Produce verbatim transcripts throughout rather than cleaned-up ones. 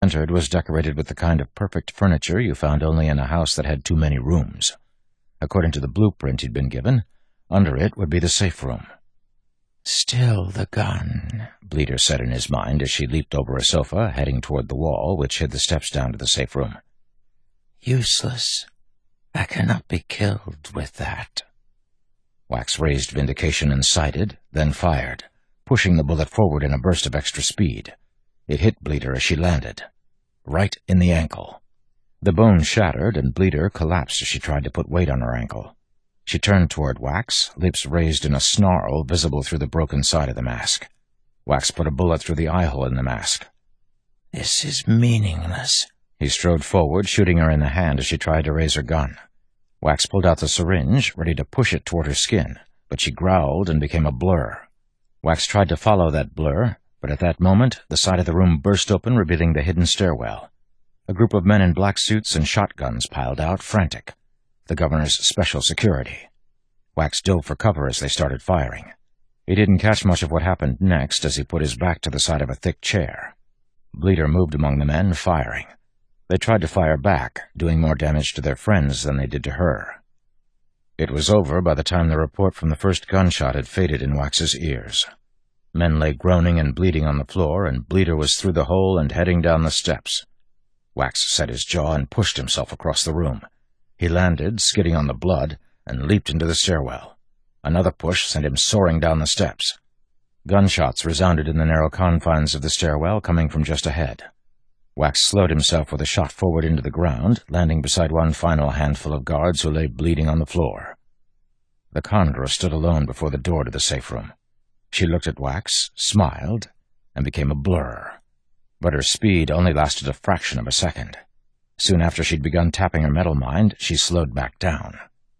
entered was decorated with the kind of perfect furniture you found only in a house that had too many rooms. According to the blueprint he'd been given, under it would be the safe room. "Still the gun," Bleeder said in his mind as she leaped over a sofa, heading toward the wall which hid the steps down to the safe room. "Useless. I cannot be killed with that." Wax raised Vindication and sighted, then fired, pushing the bullet forward in a burst of extra speed. It hit Bleeder as she landed, right in the ankle. The bone shattered, and Bleeder collapsed as she tried to put weight on her ankle. She turned toward Wax, lips raised in a snarl visible through the broken side of the mask. Wax put a bullet through the eye-hole in the mask. "This is meaningless." He strode forward, shooting her in the hand as she tried to raise her gun. Wax pulled out the syringe, ready to push it toward her skin, but she growled and became a blur. Wax tried to follow that blur, but at that moment, the side of the room burst open, revealing the hidden stairwell. A group of men in black suits and shotguns piled out, frantic. The governor's special security. Wax dove for cover as they started firing. He didn't catch much of what happened next as he put his back to the side of a thick chair. Bleeder moved among the men, firing. They tried to fire back, doing more damage to their friends than they did to her. It was over by the time the report from the first gunshot had faded in Wax's ears. Men lay groaning and bleeding on the floor, and Bleeder was through the hole and heading down the steps. Wax set his jaw and pushed himself across the room. He landed, skidding on the blood, and leaped into the stairwell. Another push sent him soaring down the steps. Gunshots resounded in the narrow confines of the stairwell, coming from just ahead. Wax slowed himself with a shot forward into the ground, landing beside one final handful of guards who lay bleeding on the floor. The Condra stood alone before the door to the safe room. She looked at Wax, smiled, and became a blur. But her speed only lasted a fraction of a second. Soon after she'd begun tapping her metal mind, she slowed back down.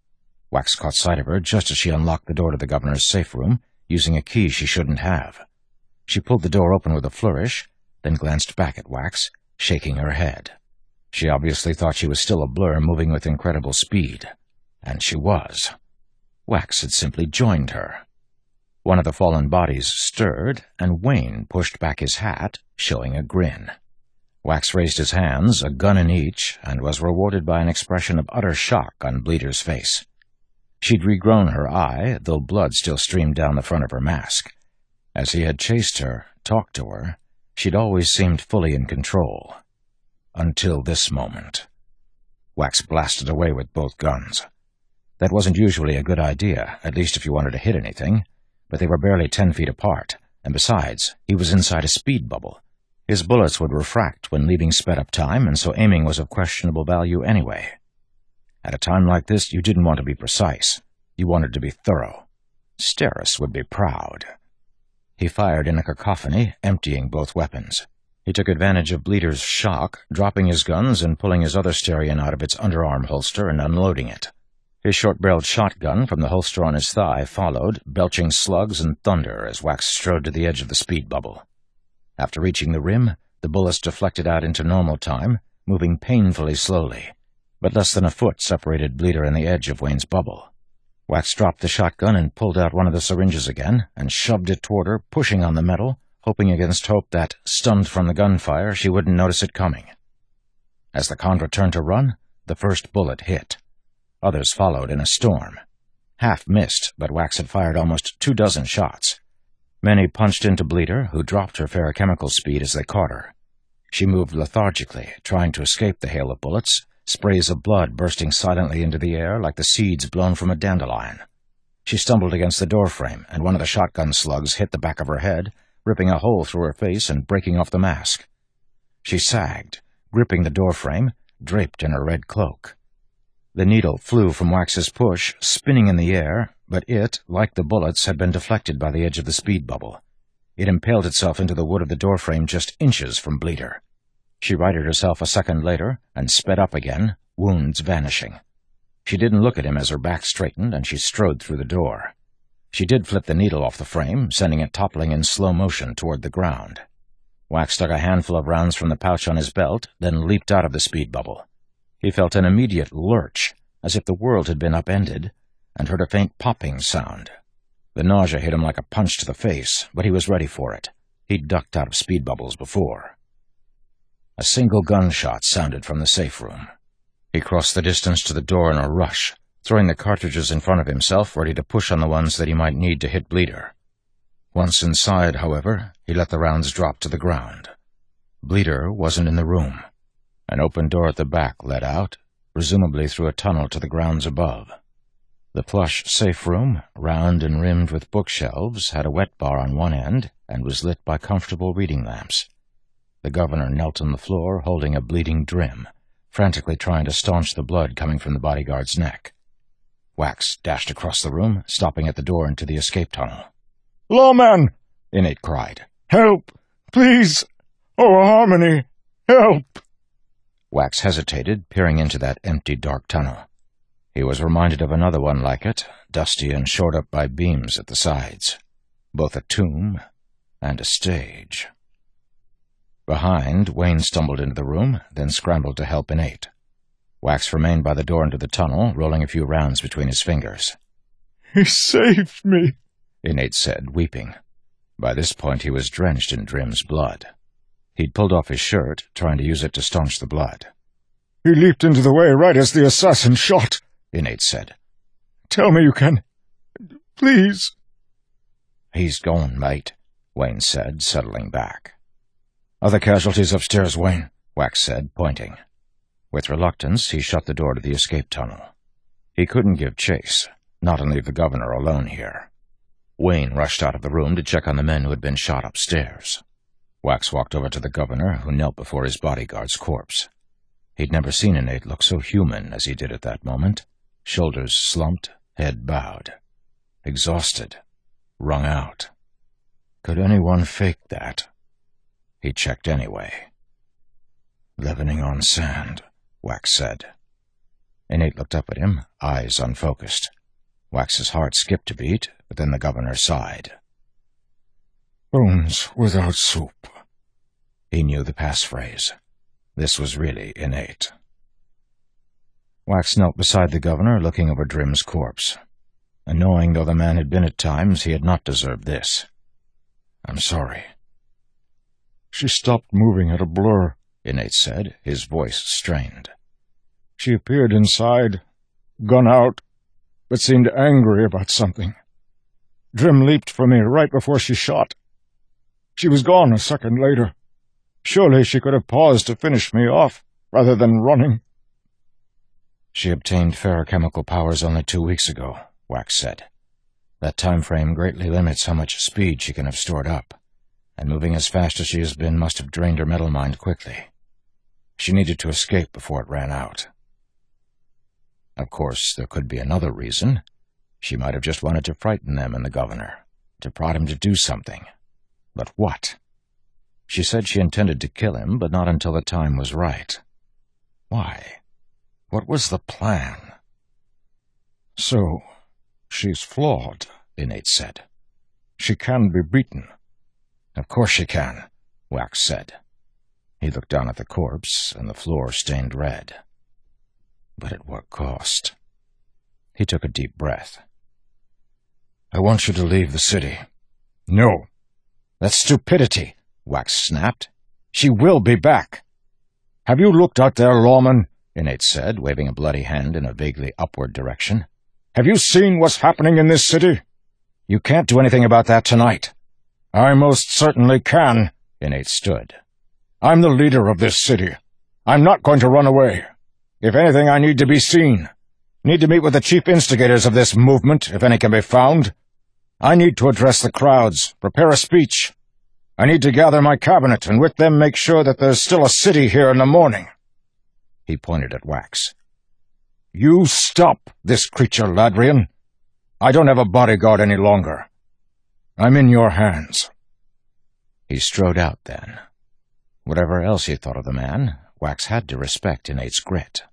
Wax caught sight of her just as she unlocked the door to the governor's safe room, using a key she shouldn't have. She pulled the door open with a flourish, then glanced back at Wax, shaking her head. She obviously thought she was still a blur moving with incredible speed. And she was. Wax had simply joined her. One of the fallen bodies stirred, and Wayne pushed back his hat, showing a grin. Wax raised his hands, a gun in each, and was rewarded by an expression of utter shock on Bleeder's face. She'd regrown her eye, though blood still streamed down the front of her mask. As he had chased her, talked to her, she'd always seemed fully in control. Until this moment. Wax blasted away with both guns. That wasn't usually a good idea, at least if you wanted to hit anything, but they were barely ten feet apart, and besides, he was inside a speed bubble. His bullets would refract when leaving sped-up time, and so aiming was of questionable value anyway. At a time like this, you didn't want to be precise. You wanted to be thorough. Steris would be proud. He fired in a cacophony, emptying both weapons. He took advantage of Bleeder's shock, dropping his guns and pulling his other Starion out of its underarm holster and unloading it. His short-barreled shotgun from the holster on his thigh followed, belching slugs and thunder as Wax strode to the edge of the speed bubble. After reaching the rim, the bullets deflected out into normal time, moving painfully slowly, but less than a foot separated Bleeder and the edge of Wayne's bubble. Wax dropped the shotgun and pulled out one of the syringes again, and shoved it toward her, pushing on the metal, hoping against hope that, stunned from the gunfire, she wouldn't notice it coming. As the Condra turned to run, the first bullet hit. Others followed in a storm. Half missed, but Wax had fired almost two dozen shots. Many punched into Bleeder, who dropped her ferrochemical speed as they caught her. She moved lethargically, trying to escape the hail of bullets, sprays of blood bursting silently into the air like the seeds blown from a dandelion. She stumbled against the doorframe, and one of the shotgun slugs hit the back of her head, ripping a hole through her face and breaking off the mask. She sagged, gripping the doorframe, draped in her red cloak. The needle flew from Wax's push, spinning in the air, but it, like the bullets, had been deflected by the edge of the speed bubble. It impaled itself into the wood of the doorframe just inches from Bleeder. She righted herself a second later and sped up again, wounds vanishing. She didn't look at him as her back straightened, and she strode through the door. She did flip the needle off the frame, sending it toppling in slow motion toward the ground. Wax took a handful of rounds from the pouch on his belt, then leaped out of the speed bubble. He felt an immediate lurch, as if the world had been upended, and heard a faint popping sound. The nausea hit him like a punch to the face, but he was ready for it. He'd ducked out of speed bubbles before. A single gunshot sounded from the safe room. He crossed the distance to the door in a rush, throwing the cartridges in front of himself, ready to push on the ones that he might need to hit Bleeder. Once inside, however, he let the rounds drop to the ground. Bleeder wasn't in the room. An open door at the back led out, presumably through a tunnel to the grounds above. The plush safe room, round and rimmed with bookshelves, had a wet bar on one end and was lit by comfortable reading lamps. The governor knelt on the floor, holding a bleeding Drim, frantically trying to staunch the blood coming from the bodyguard's neck. Wax dashed across the room, stopping at the door into the escape tunnel. "Lawman!" Innate cried. "Help! Please! Oh, Harmony! Help!" Wax hesitated, peering into that empty, dark tunnel. He was reminded of another one like it, dusty and shored up by beams at the sides. Both a tomb and a stage. Behind, Wayne stumbled into the room, then scrambled to help Innate. Wax remained by the door into the tunnel, rolling a few rounds between his fingers. "He saved me," Innate said, weeping. By this point he was drenched in Drim's blood. He'd pulled off his shirt, trying to use it to staunch the blood. "He leaped into the way right as the assassin shot," Innate said. "Tell me you can. Please." "He's gone, mate," Wayne said, settling back. "Other casualties upstairs, Wayne," Wax said, pointing. With reluctance, he shut the door to the escape tunnel. He couldn't give chase, not and leave the governor alone here. Wayne rushed out of the room to check on the men who had been shot upstairs. Wax walked over to the governor, who knelt before his bodyguard's corpse. He'd never seen Innate look so human as he did at that moment, shoulders slumped, head bowed. Exhausted, wrung out. Could anyone fake that? He checked anyway. "Leavening on sand," Wax said. Innate looked up at him, eyes unfocused. Wax's heart skipped a beat, but then the governor sighed. "Bones without soup." He knew the passphrase. This was really Innate. Wax knelt beside the governor, looking over Drim's corpse. Annoying though the man had been at times, he had not deserved this. "I'm sorry." "She stopped moving at a blur," Innate said, his voice strained. "She appeared inside, gun out, but seemed angry about something. Drim leaped for me right before she shot. She was gone a second later. Surely she could have paused to finish me off, rather than running." "She obtained ferochemical powers only two weeks ago," Wax said. "That time frame greatly limits how much speed she can have stored up, and moving as fast as she has been must have drained her metal mind quickly. She needed to escape before it ran out. Of course, there could be another reason. She might have just wanted to frighten them and the governor, to prod him to do something. But what? She said she intended to kill him, but not until the time was right. Why? What was the plan? "So, she's flawed," Innate said. "She can be beaten." "Of course she can," Wax said. He looked down at the corpse, and the floor stained red. But at what cost? He took a deep breath. "I want you to leave the city." "No." "That's stupidity," Wax snapped. "She will be back." "Have you looked out there, Lawman?" Innate said, waving a bloody hand in a vaguely upward direction. "Have you seen what's happening in this city?" "You can't do anything about that tonight." "I most certainly can." Innate stood. "I'm the leader of this city. I'm not going to run away. If anything, I need to be seen. Need to meet with the chief instigators of this movement, if any can be found. I need to address the crowds, prepare a speech. I need to gather my cabinet, and with them make sure that there's still a city here in the morning." He pointed at Wax. "You stop this creature, Ladrian. I don't have a bodyguard any longer. I'm in your hands." He strode out then. Whatever else he thought of the man, Wax had to respect Innate's grit.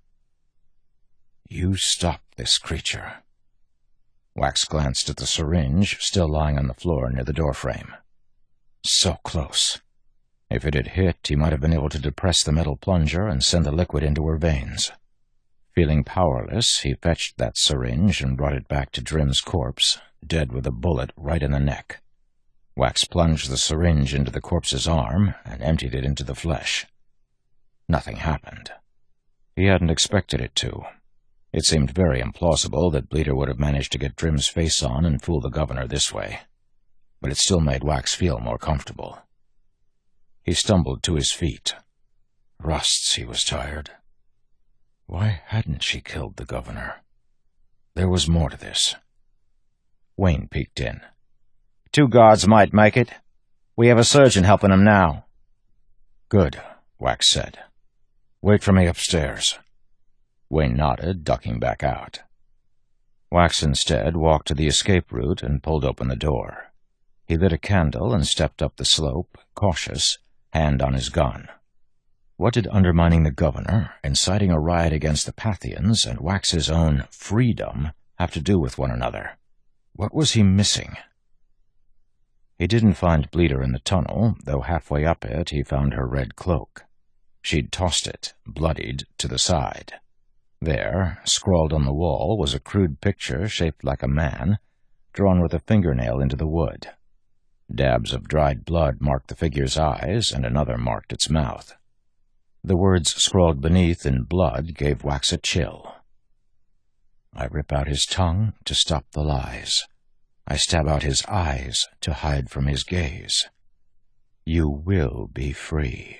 "You stop this creature." Wax glanced at the syringe, still lying on the floor near the doorframe. So close. If it had hit, he might have been able to depress the metal plunger and send the liquid into her veins. Feeling powerless, he fetched that syringe and brought it back to Drim's corpse, dead with a bullet right in the neck. Wax plunged the syringe into the corpse's arm and emptied it into the flesh. Nothing happened. He hadn't expected it to. It seemed very implausible that Bleeder would have managed to get Drim's face on and fool the governor this way, but it still made Wax feel more comfortable. He stumbled to his feet. Rusts, he was tired. Why hadn't she killed the governor? There was more to this. Wayne peeked in. Two guards might make it. We have a surgeon helping him now. Good, Wax said. Wait for me upstairs. Wayne nodded, ducking back out. Wax instead walked to the escape route and pulled open the door. He lit a candle and stepped up the slope, cautious, hand on his gun. What did undermining the governor, inciting a riot against the Pathians, and Wax's own freedom have to do with one another? What was he missing? He didn't find Bleeder in the tunnel, though halfway up it he found her red cloak. She'd tossed it, bloodied, to the side. There, scrawled on the wall, was a crude picture shaped like a man, drawn with a fingernail into the wood. Dabs of dried blood marked the figure's eyes, and another marked its mouth. The words scrawled beneath in blood gave Wax a chill. I rip out his tongue to stop the lies. I stab out his eyes to hide from his gaze. You will be free.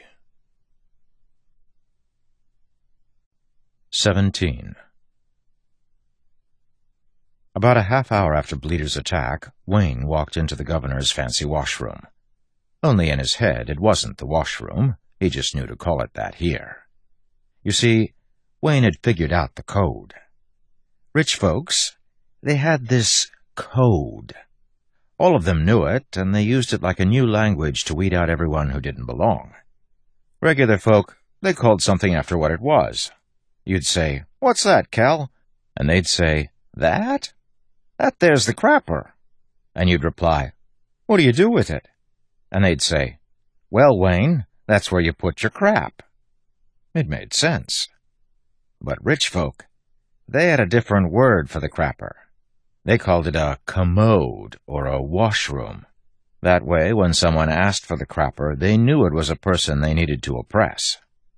Seventeen. About a half hour after Bleeder's attack, Wayne walked into the governor's fancy washroom. Only in his head it wasn't the washroom. He just knew to call it that here. You see, Wayne had figured out the code. Rich folks, they had this code. All of them knew it, and they used it like a new language to weed out everyone who didn't belong. Regular folk, they called something after what it was. You'd say, "What's that, Cal?" And they'd say, "That? That there's the crapper." And you'd reply, "What do you do with it?" And they'd say, "Well, Wayne, that's where you put your crap." It made sense. But rich folk, they had a different word for the crapper. They called it a commode or a washroom. That way, when someone asked for the crapper, they knew it was a person they needed to oppress.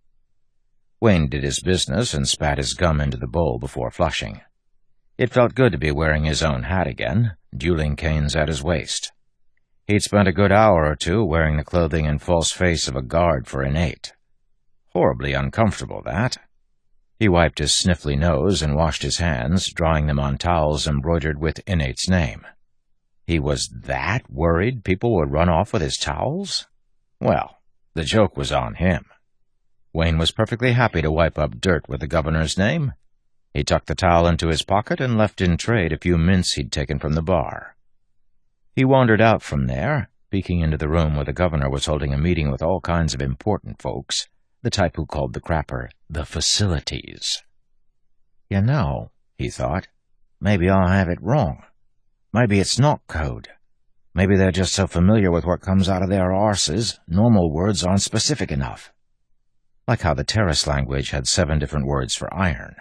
Wayne did his business and spat his gum into the bowl before flushing. It felt good to be wearing his own hat again, dueling canes at his waist. He'd spent a good hour or two wearing the clothing and false face of a guard for innate. Horribly uncomfortable, that. He wiped his sniffly nose and washed his hands, drying them on towels embroidered with Innate's name. He was that worried people would run off with his towels? Well, the joke was on him. Wayne was perfectly happy to wipe up dirt with the governor's name. He tucked the towel into his pocket and left in trade a few mints he'd taken from the bar. He wandered out from there, peeking into the room where the governor was holding a meeting with all kinds of important folks, the type who called the crapper the facilities. You know, he thought, maybe I have it wrong. Maybe it's not code. Maybe they're just so familiar with what comes out of their arses, normal words aren't specific enough. Like how the Terrace language had seven different words for iron.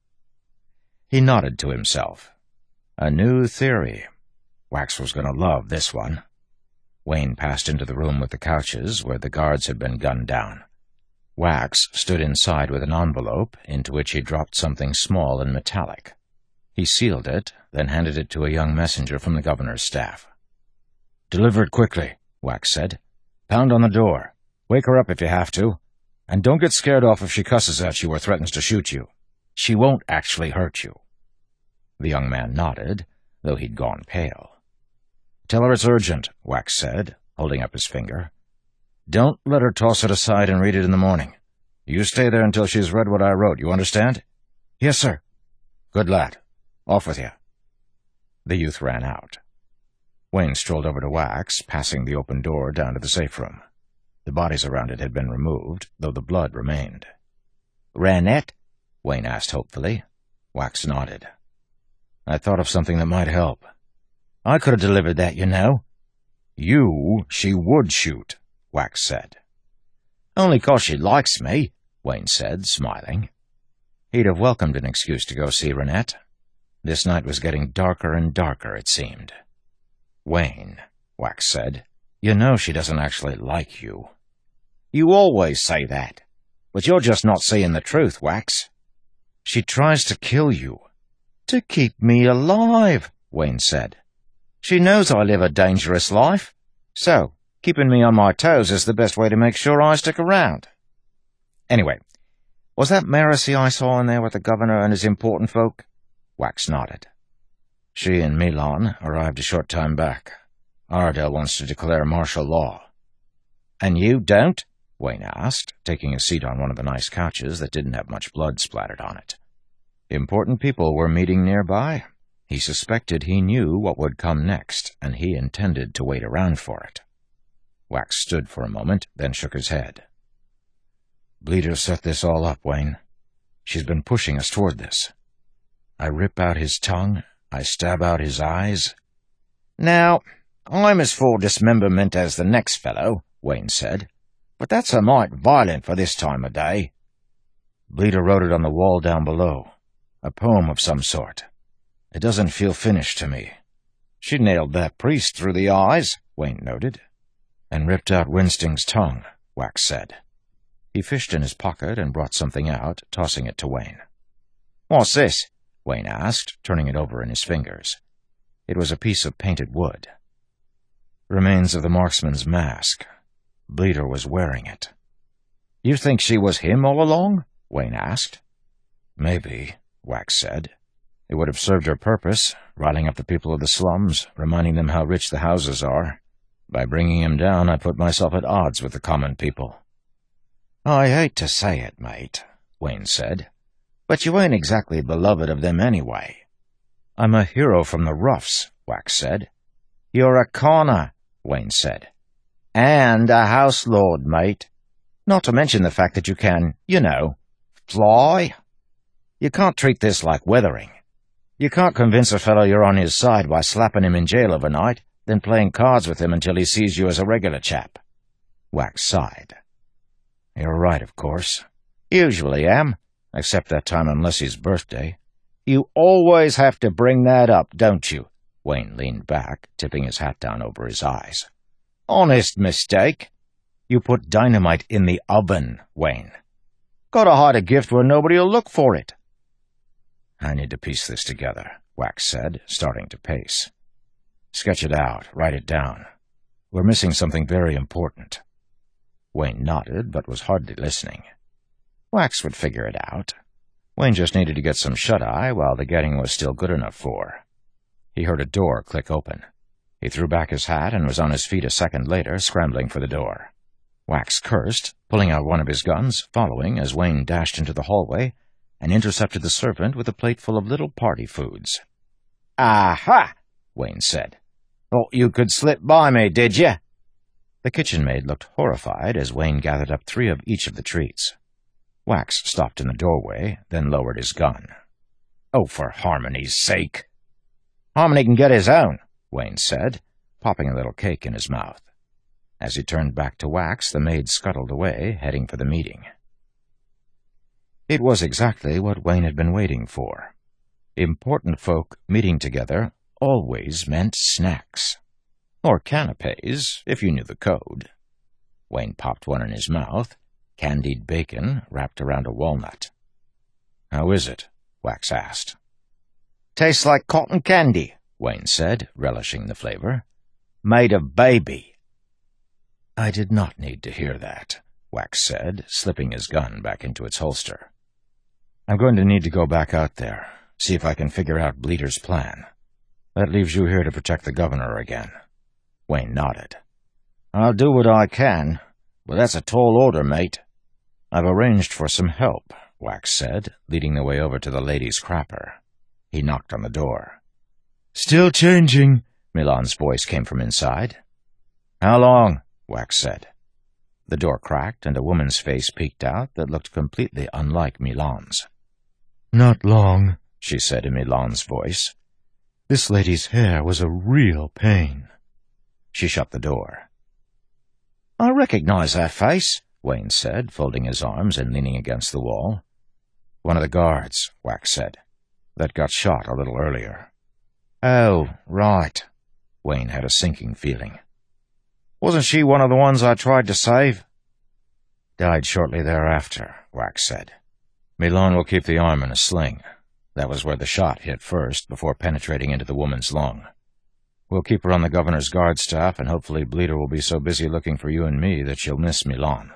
He nodded to himself. A new theory. Wax was going to love this one. Wayne passed into the room with the couches where the guards had been gunned down. Wax stood inside with an envelope into which he dropped something small and metallic. He sealed it, then handed it to a young messenger from the governor's staff. "Deliver it quickly," Wax said. "Pound on the door. Wake her up if you have to. And don't get scared off if she cusses at you or threatens to shoot you. She won't actually hurt you." The young man nodded, though he'd gone pale. "Tell her it's urgent," Wax said, holding up his finger. "Don't let her toss it aside and read it in the morning. You stay there until she's read what I wrote, you understand?" "Yes, sir." "Good lad. Off with you." The youth ran out. Wayne strolled over to Wax, passing the open door down to the safe room. The bodies around it had been removed, though the blood remained. "Ranette?" Wayne asked hopefully. Wax nodded. "I thought of something that might help." "I could have delivered that, you know." "You, she would shoot," Wax said. "Only 'cause she likes me," Wayne said, smiling. He'd have welcomed an excuse to go see Ranette. This night was getting darker and darker, it seemed. "Wayne," Wax said, "you know she doesn't actually like you." "You always say that." But you're just not seeing the truth, Wax. She tries to kill you. To keep me alive, Wayne said. She knows I live a dangerous life. So, keeping me on my toes is the best way to make sure I stick around. Anyway, was that Marasi I saw in there with the governor and his important folk? Wax nodded. She and Milan arrived a short time back. Ardell wants to declare martial law. And you don't? Wayne asked, taking a seat on one of the nice couches that didn't have much blood splattered on it. Important people were meeting nearby. He suspected he knew what would come next, and he intended to wait around for it. Wax stood for a moment, then shook his head. Bleeder set this all up, Wayne. She's been pushing us toward this. I rip out his tongue, I stab out his eyes. Now, I'm as for dismemberment as the next fellow, Wayne said, but that's a mite violent for this time of day. Bleeder wrote it on the wall down below, a poem of some sort. It doesn't feel finished to me. She nailed that priest through the eyes, Wayne noted, and ripped out Winsting's tongue, Wax said. He fished in his pocket and brought something out, tossing it to Wayne. What's this? Wayne asked, turning it over in his fingers. It was a piece of painted wood. Remains of the marksman's mask. Bleeder was wearing it. You think she was him all along? Wayne asked. Maybe, Wax said. It would have served her purpose, riling up the people of the slums, reminding them how rich the houses are. By bringing him down, I put myself at odds with the common people. I hate to say it, mate, Wayne said, but you ain't exactly beloved of them anyway. I'm a hero from the roughs, Wax said. You're a conner, Wayne said. And a house lord, mate. Not to mention the fact that you can, you know, fly. You can't treat this like weathering. You can't convince a fellow you're on his side by slapping him in jail overnight, then playing cards with him until he sees you as a regular chap. Wax sighed. You're right, of course. Usually am, except that time on Leslie's birthday. You always have to bring that up, don't you? Wayne leaned back, tipping his hat down over his eyes. Honest mistake. You put dynamite in the oven, Wayne. Gotta hide a gift where nobody'll look for it. I need to piece this together, Wax said, starting to pace. Sketch it out, write it down. We're missing something very important. Wayne nodded, but was hardly listening. Wax would figure it out. Wayne just needed to get some shut-eye while the getting was still good enough for. He heard a door click open. He threw back his hat and was on his feet a second later, scrambling for the door. Wax cursed, pulling out one of his guns, following as Wayne dashed into the hallway and intercepted the servant with a plate full of little party foods. Aha! Wayne said. Thought you could slip by me, did you? The kitchen maid looked horrified as Wayne gathered up three of each of the treats. Wax stopped in the doorway, then lowered his gun. Oh, for Harmony's sake! Harmony can get his own, Wayne said, popping a little cake in his mouth. As he turned back to Wax, the maid scuttled away, heading for the meeting. It was exactly what Wayne had been waiting for. Important folk meeting together always meant snacks. Or canapes, if you knew the code. Wayne popped one in his mouth, candied bacon wrapped around a walnut. How is it? Wax asked. Tastes like cotton candy, Wayne said, relishing the flavor. Made of baby. I did not need to hear that, Wax said, slipping his gun back into its holster. I'm going to need to go back out there, see if I can figure out Bleeder's plan. That leaves you here to protect the governor again. Wayne nodded. I'll do what I can, but that's a tall order, mate. I've arranged for some help, Wax said, leading the way over to the ladies' crapper. He knocked on the door. Still changing, Milan's voice came from inside. How long? Wax said. The door cracked, and a woman's face peeked out that looked completely unlike Milan's. Not long, she said in Milan's voice. This lady's hair was a real pain. She shut the door. I recognize that face, Wayne said, folding his arms and leaning against the wall. One of the guards, Wax said. That got shot a little earlier. Oh, right. Wayne had a sinking feeling. Wasn't she one of the ones I tried to save? Died shortly thereafter, Wax said. Milan will keep the arm in a sling. That was where the shot hit first, before penetrating into the woman's lung. We'll keep her on the governor's guard staff, and hopefully Bleeder will be so busy looking for you and me that she'll miss Milan.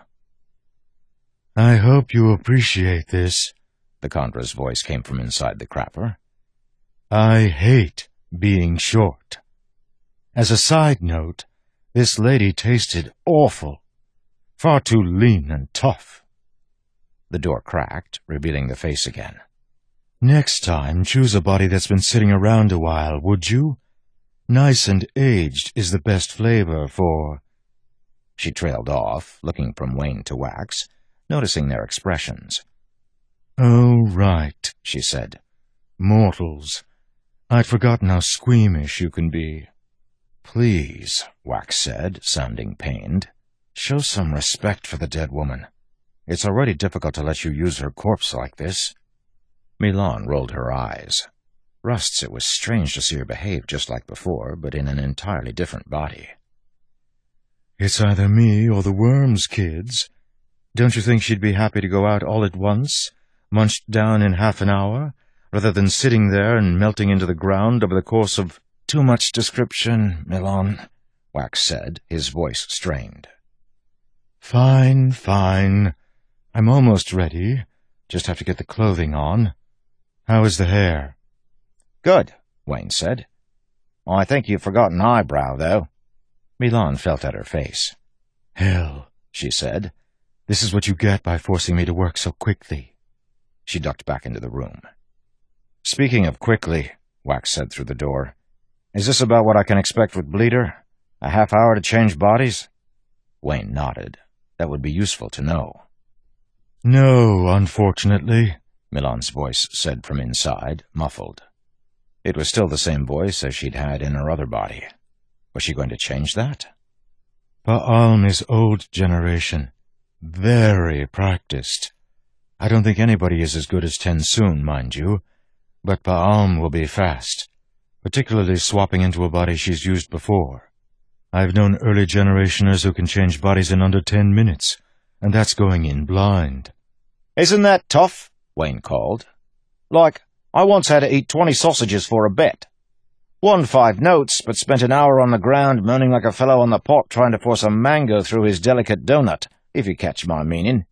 I hope you appreciate this, the Condra's voice came from inside the crapper. I hate being short. As a side note, this lady tasted awful. Far too lean and tough. The door cracked, revealing the face again. Next time, choose a body that's been sitting around a while, would you? Nice and aged is the best flavor for... She trailed off, looking from Wayne to Wax, noticing their expressions. Oh, right, she said. Mortals. I'd forgotten how squeamish you can be. Please, Wax said, sounding pained. Show some respect for the dead woman. It's already difficult to let you use her corpse like this. Milan rolled her eyes. Rusts, it was strange to see her behave just like before, but in an entirely different body. It's either me or the worms, kids. Don't you think she'd be happy to go out all at once, munched down in half an hour, rather than sitting there and melting into the ground over the course of... Too much description, Milan, Wax said, his voice strained. Fine, fine. I'm almost ready. Just have to get the clothing on. How is the hair? Good, Wayne said. I think you've forgotten eyebrow, though. Milan felt at her face. Hell, she said. This is what you get by forcing me to work so quickly. She ducked back into the room. Speaking of quickly, Wax said through the door, is this about what I can expect with Bleeder? A half hour to change bodies? Wayne nodded. That would be useful to know. No, unfortunately, Milan's voice said from inside, muffled. It was still the same voice as she'd had in her other body. Was she going to change that? Ba'alm is old generation. Very practiced. I don't think anybody is as good as Tensoon, mind you, but Ba'alm will be fast, particularly swapping into a body she's used before. I've known early generationers who can change bodies in under ten minutes, and that's going in blind. Isn't that tough? Wayne called. Like, I once had to eat twenty sausages for a bet. Won five notes, but spent an hour on the ground moaning like a fellow on the pot trying to force a mango through his delicate donut, if you catch my meaning.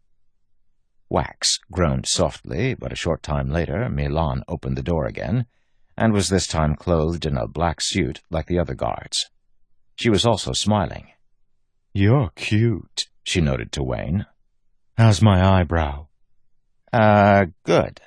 Wax groaned softly, but a short time later Milan opened the door again, and was this time clothed in a black suit like the other guards. She was also smiling. You're cute, she noted to Wayne. How's my eyebrow? Uh, good.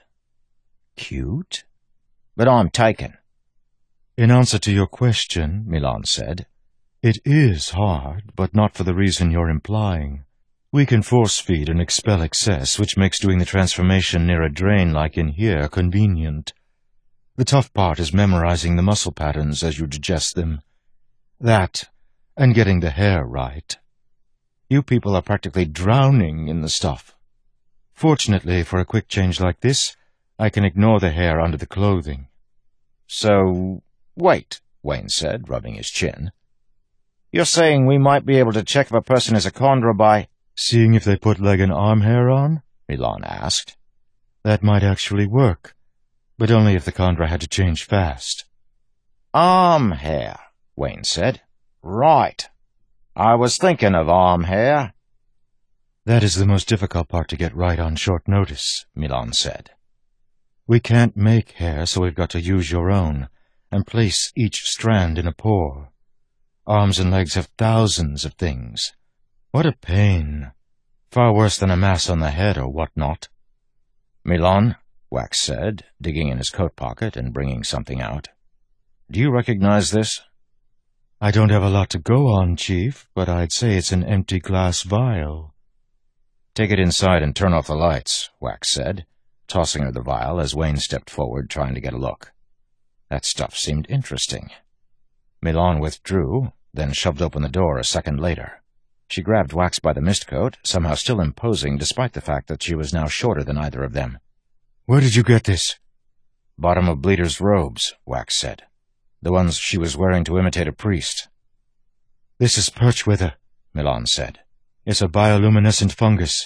Cute? But I'm taken. In answer to your question, Milan said, it is hard, but not for the reason you're implying. We can force-feed and expel excess, which makes doing the transformation near a drain like in here convenient. The tough part is memorizing the muscle patterns as you digest them. That, and getting the hair right. You people are practically drowning in the stuff. Fortunately, for a quick change like this, I can ignore the hair under the clothing. So, wait, Wayne said, rubbing his chin. You're saying we might be able to check if a person is a Kandra by... Seeing if they put leg and arm hair on? Milan asked. That might actually work, but only if the Kandra had to change fast. Arm hair, Wayne said. Right. I was thinking of arm hair. That is the most difficult part to get right on short notice, Milan said. We can't make hair, so we've got to use your own, and place each strand in a pore. Arms and legs have thousands of things. What a pain. Far worse than a mass on the head or whatnot. Milan, Wax said, digging in his coat pocket and bringing something out. Do you recognize this? I don't have a lot to go on, Chief, but I'd say it's an empty glass vial. Take it inside and turn off the lights, Wax said, tossing her the vial as Wayne stepped forward trying to get a look. That stuff seemed interesting. Milan withdrew, then shoved open the door a second later. She grabbed Wax by the mistcoat, somehow still imposing despite the fact that she was now shorter than either of them. Where did you get this? Bottom of Bleeder's robes, Wax said. The ones she was wearing to imitate a priest. This is perch wither, Milan said. It's a bioluminescent fungus.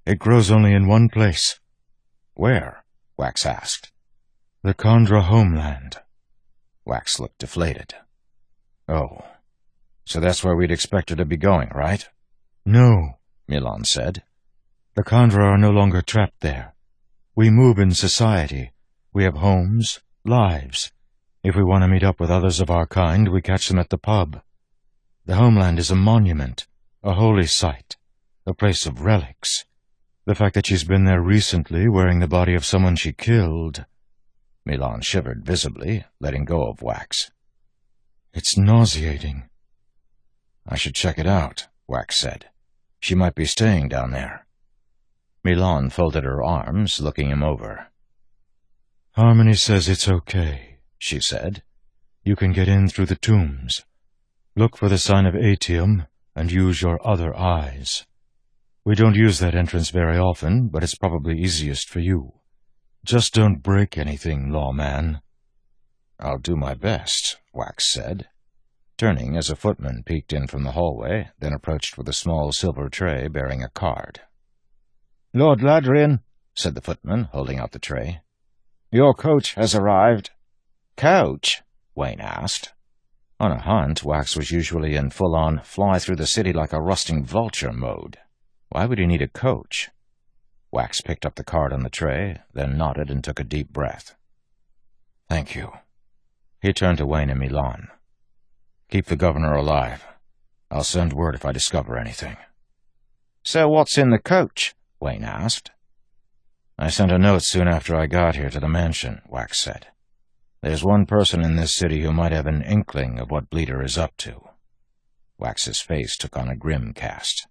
It grows only in one place. Where? Wax asked. The Kandra homeland. Wax looked deflated. Oh, so that's where we'd expect her to be going, right? No, Milan said. The Kandra are no longer trapped there. We move in society. We have homes, lives. If we want to meet up with others of our kind, we catch them at the pub. The homeland is a monument, a holy site, a place of relics. The fact that she's been there recently, wearing the body of someone she killed... Milan shivered visibly, letting go of Wax. It's nauseating. I should check it out, Wax said. She might be staying down there. Milan folded her arms, looking him over. Harmony says it's okay, she said. You can get in through the tombs. Look for the sign of Atium and use your other eyes. We don't use that entrance very often, but it's probably easiest for you. Just don't break anything, lawman. I'll do my best, Wax said, turning as a footman peeked in from the hallway, then approached with a small silver tray bearing a card. Lord Ladrian, said the footman, holding out the tray. Your coach has arrived. Coach? Wayne asked. On a hunt, Wax was usually in full-on fly-through-the-city-like-a-rusting-vulture mode. Why would he need a coach? Wax picked up the card on the tray, then nodded and took a deep breath. Thank you. He turned to Wayne and Milan. Keep the governor alive. I'll send word if I discover anything. So what's in the coach? Wayne asked. I sent a note soon after I got here to the mansion, Wax said. There's one person in this city who might have an inkling of what Bleeder is up to. Wax's face took on a grim cast.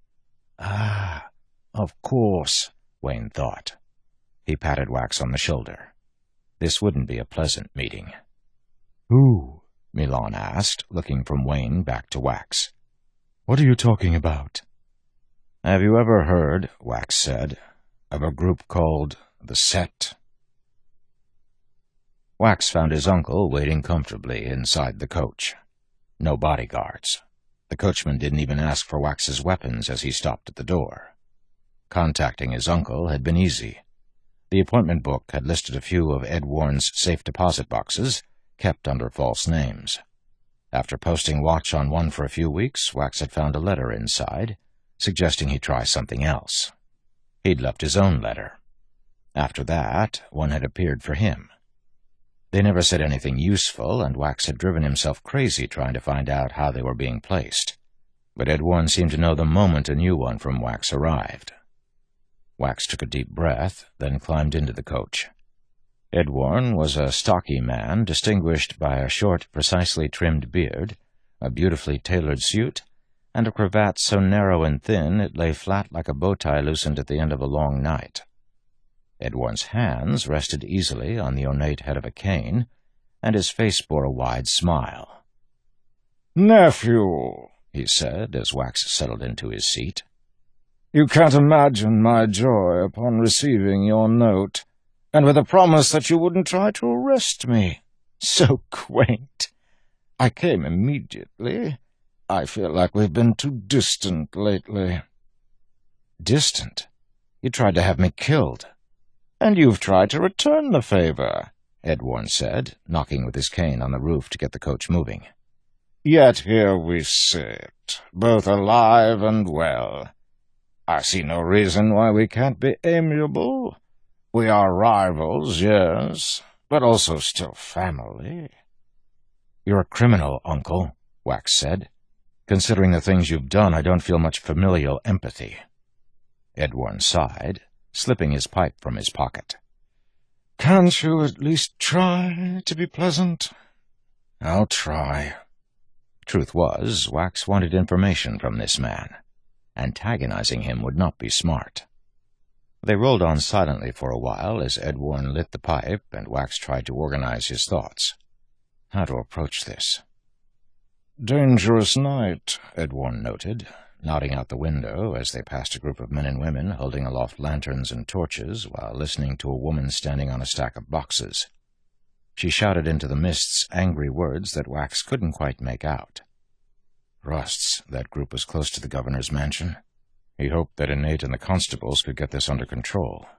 Ah, of course, Wayne thought. He patted Wax on the shoulder. This wouldn't be a pleasant meeting. Who? Milan asked, looking from Wayne back to Wax. What are you talking about? Have you ever heard, Wax said, of a group called the Set? Wax found his uncle waiting comfortably inside the coach. No bodyguards. The coachman didn't even ask for Wax's weapons as he stopped at the door. Contacting his uncle had been easy. The appointment book had listed a few of Ed Warren's safe deposit boxes, kept under false names. After posting watch on one for a few weeks, Wax had found a letter inside, suggesting he try something else. He'd left his own letter. After that, one had appeared for him. They never said anything useful, and Wax had driven himself crazy trying to find out how they were being placed. But Ed Warren seemed to know the moment a new one from Wax arrived. Wax took a deep breath, then climbed into the coach. Ed Warren was a stocky man, distinguished by a short, precisely trimmed beard, a beautifully tailored suit, and a cravat so narrow and thin it lay flat like a bow tie loosened at the end of a long night. Ed Warren's hands rested easily on the ornate head of a cane, and his face bore a wide smile. "Nephew," he said, as Wax settled into his seat. "You can't imagine my joy upon receiving your note, and with a promise that you wouldn't try to arrest me. So quaint. I came immediately. I feel like we've been too distant lately." "Distant? You tried to have me killed." "And you've tried to return the favor," Ed Warren said, knocking with his cane on the roof to get the coach moving. "Yet here we sit, both alive and well. I see no reason why we can't be amiable. We are rivals, yes, but also still family." "You're a criminal, Uncle," Wax said. "Considering the things you've done, I don't feel much familial empathy." Ed Warren sighed, slipping his pipe from his pocket. "Can't you at least try to be pleasant?" "I'll try." Truth was, Wax wanted information from this man. Antagonizing him would not be smart. They rolled on silently for a while as Ed Warren lit the pipe and Wax tried to organize his thoughts. How to approach this? "Dangerous night," Ed Warren noted, nodding out the window as they passed a group of men and women holding aloft lanterns and torches while listening to a woman standing on a stack of boxes. She shouted into the mists angry words that Wax couldn't quite make out. Rust's, that group was close to the governor's mansion. He hoped that Innate and the constables could get this under control.